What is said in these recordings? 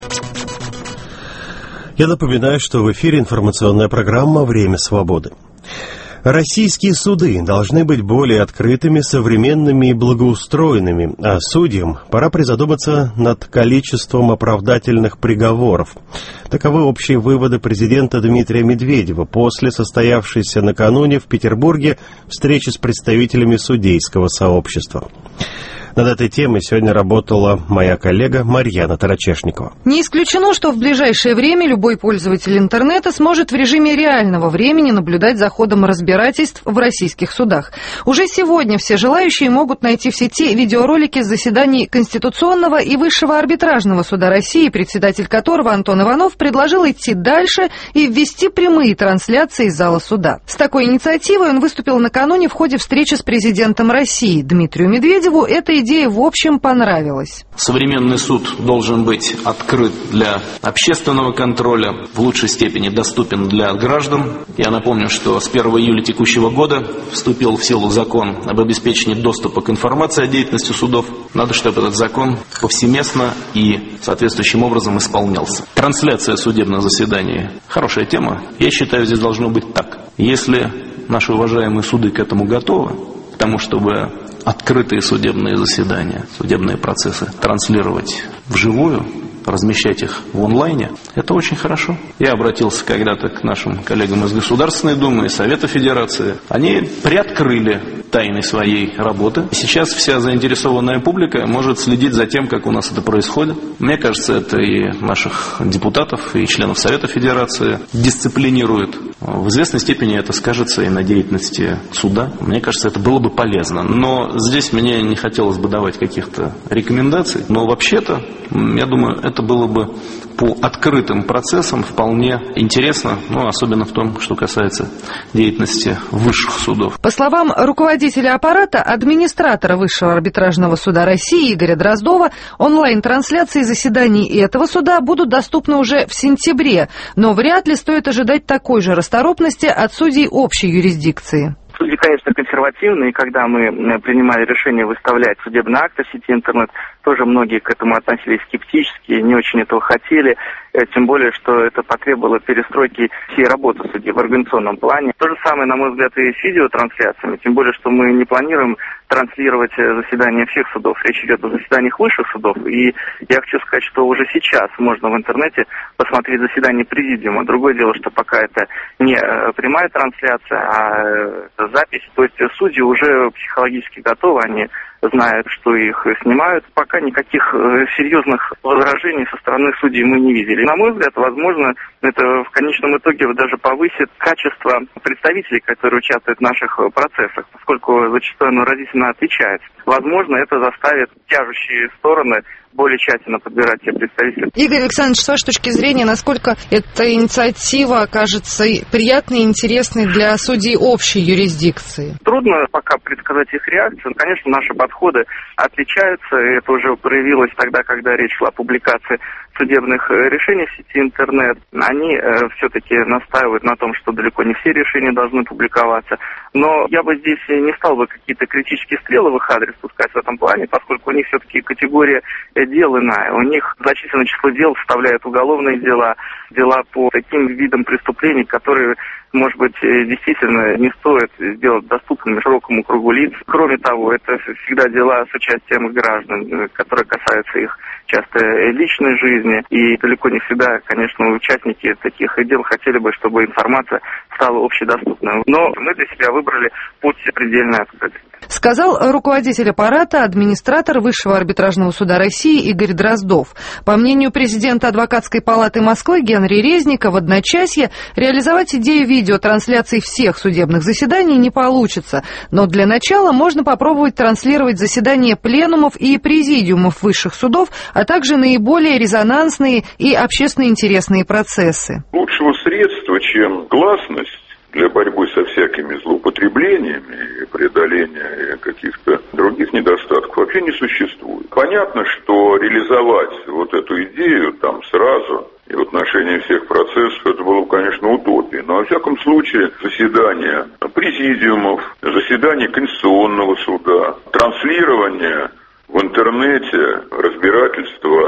Я напоминаю, что в эфире информационная программа «Время свободы». Российские суды должны быть более открытыми, современными и благоустроенными, а судьям пора призадуматься над количеством оправдательных приговоров. Таковы общие выводы президента Дмитрия Медведева после состоявшейся накануне в Петербурге встречи с представителями судейского сообщества. Над этой темой сегодня работала моя коллега Марьяна Тарачешникова. Не исключено, что в ближайшее время любой пользователь интернета сможет в режиме реального времени наблюдать за ходом разбирательств в российских судах. Уже сегодня все желающие могут найти в сети видеоролики с заседаний Конституционного и Высшего арбитражного суда России, председатель которого Антон Иванов предложил идти дальше и ввести прямые трансляции из зала суда. С такой инициативой он выступил накануне в ходе встречи с президентом России. Дмитрию Медведеву эта идея в общем понравилась. Современный суд должен быть открыт для общественного контроля, в лучшей степени доступен для граждан. Я напомню, что с 1 июля текущего года вступил в силу закон об обеспечении доступа к информации о деятельности судов. Надо, чтобы этот закон повсеместно и соответствующим образом исполнялся. Трансляция судебных заседаний – хорошая тема. Я считаю, здесь должно быть так. Если наши уважаемые суды к этому готовы, к тому, чтобы открытые судебные заседания, судебные процессы транслировать вживую, размещать их в онлайне, это очень хорошо. Я обратился когда-то к нашим коллегам из Государственной Думы и Совета Федерации. Они приоткрыли тайны своей работы. Сейчас вся заинтересованная публика может следить за тем, как у нас это происходит. Мне кажется, это и наших депутатов, и членов Совета Федерации дисциплинирует. В известной степени это скажется и на деятельности суда. Мне кажется, это было бы полезно. Но здесь мне не хотелось бы давать каких-то рекомендаций. Но вообще-то, я думаю, это было бы по открытым процессам вполне интересно, особенно в том, что касается деятельности высших судов. По словам руководителя аппарата, администратора Высшего арбитражного суда России Игоря Дроздова, онлайн-трансляции заседаний этого суда будут доступны уже в сентябре, но вряд ли стоит ожидать такой же расторопности от судей общей юрисдикции. Судьи, конечно, консервативные, и когда мы принимали решение выставлять судебные акты в сети интернет, тоже многие к этому относились скептически, не очень этого хотели, тем более, что это потребовало перестройки всей работы судьи в организационном плане. То же самое, на мой взгляд, и с видеотрансляциями, тем более, что мы не планируем транслировать заседания всех судов. Речь идет о заседаниях высших судов, и я хочу сказать, что уже сейчас можно в интернете посмотреть заседание президиума. Другое дело, что пока это не прямая трансляция, а запись, то есть судьи уже психологически готовы, они знают, что их снимают. Пока никаких серьезных возражений со стороны судей мы не видели. На мой взгляд, возможно, это в конечном итоге даже повысит качество представителей, которые участвуют в наших процессах, поскольку зачастую оно разительно отличается. Возможно, это заставит тяжущие стороны более тщательно подбирать те представители. Игорь Александрович, с вашей точки зрения, насколько эта инициатива окажется приятной и интересной для судей общей юрисдикции? Трудно пока предсказать их реакцию. Конечно, наши подходы отличаются, и это уже проявилось тогда, когда речь шла о публикации судебных решений в сети интернет. Они все-таки настаивают на том, что далеко не все решения должны публиковаться. Но я бы здесь не стал бы какие-то критические стрелы в их адрес пускать в этом плане, поскольку у них все-таки категория дел иная. У них значительное число дел составляют уголовные дела, дела по таким видам преступлений, которые, может быть, действительно не стоит сделать доступными широкому кругу лиц. Кроме того, это всегда дела с участием граждан, которые касаются их часто личной жизни. И далеко не всегда, конечно, участники таких дел хотели бы, чтобы информация стала общедоступной. Но мы для себя выбрали путь предельно открытый. Сказал руководитель аппарата, администратор Высшего арбитражного суда России Игорь Дроздов. По мнению президента Адвокатской палаты Москвы Генри Резника, в одночасье реализовать идею видеотрансляции всех судебных заседаний не получится. Но для начала можно попробовать транслировать заседания пленумов и президиумов высших судов, а также наиболее резонансные и общественно интересные процессы. Лучшего средства, чем гласность для борьбы со всякими злоупотреблениями и преодоления каких-то других недостатков вообще не существует. Понятно, что реализовать вот эту идею там сразу и в отношении всех процессов, это было, конечно, утопией. Но, во всяком случае, заседания президиумов, заседания Конституционного суда, транслирование в интернете разбирательства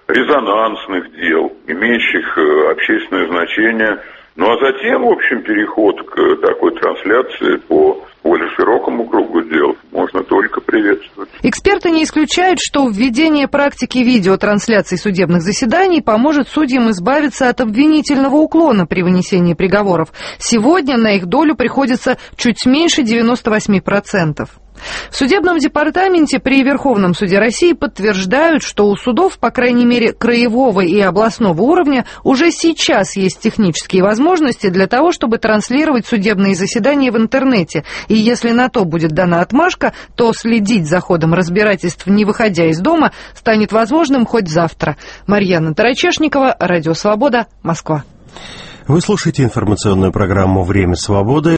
резонансных дел, имеющих общественное значение. Ну а затем, в общем, переход к такой трансляции по более широкому кругу дел можно только приветствовать. Эксперты не исключают, что введение практики видеотрансляций судебных заседаний поможет судьям избавиться от обвинительного уклона при вынесении приговоров. Сегодня на их долю приходится чуть меньше 98%. В судебном департаменте при Верховном суде России подтверждают, что у судов, по крайней мере, краевого и областного уровня, уже сейчас есть технические возможности для того, чтобы транслировать судебные заседания в интернете. И если на то будет дана отмашка, то следить за ходом разбирательств, не выходя из дома, станет возможным хоть завтра. Марьяна Тарачешникова, Радио Свобода, Москва. Вы слушаете информационную программу «Время свободы».